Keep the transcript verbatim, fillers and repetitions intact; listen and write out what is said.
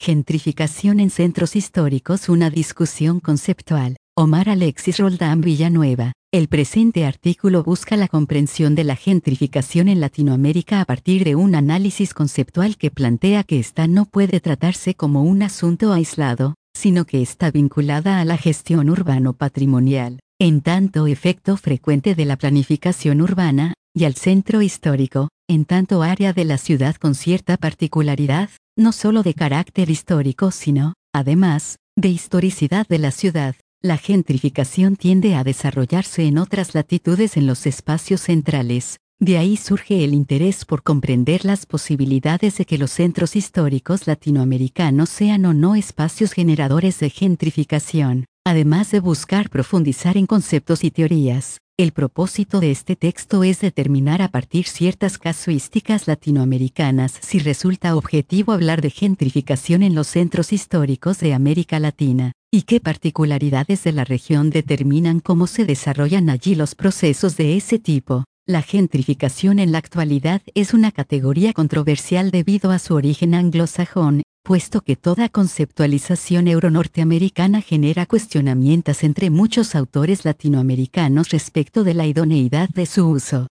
Gentrificación en centros históricos, una discusión conceptual. Omar Alexis Roldán Villanueva. El presente artículo busca la comprensión de la gentrificación en Latinoamérica a partir de un análisis conceptual que plantea que esta no puede tratarse como un asunto aislado, sino que está vinculada a la gestión urbano-patrimonial, en tanto efecto frecuente de la planificación urbana, y al centro histórico, en tanto área de la ciudad con cierta particularidad, no solo de carácter histórico sino, además, de historicidad de la ciudad. La gentrificación tiende a desarrollarse en otras latitudes en los espacios centrales. De ahí surge el interés por comprender las posibilidades de que los centros históricos latinoamericanos sean o no espacios generadores de gentrificación. Además de buscar profundizar en conceptos y teorías, el propósito de este texto es determinar a partir ciertas casuísticas latinoamericanas si resulta objetivo hablar de gentrificación en los centros históricos de América Latina, y qué particularidades de la región determinan cómo se desarrollan allí los procesos de ese tipo. La gentrificación en la actualidad es una categoría controversial debido a su origen anglosajón, puesto que toda conceptualización euronorteamericana genera cuestionamientos entre muchos autores latinoamericanos respecto de la idoneidad de su uso.